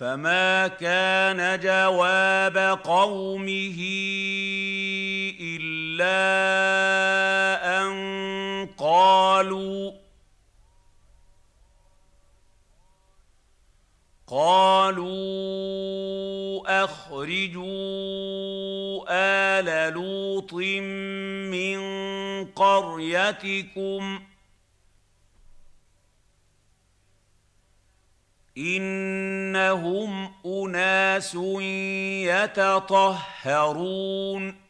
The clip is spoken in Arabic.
فما كان جواب قومه إلا أن قالوا أخرجوا آل لوط من قريتكم إنهم أناس يتطهرون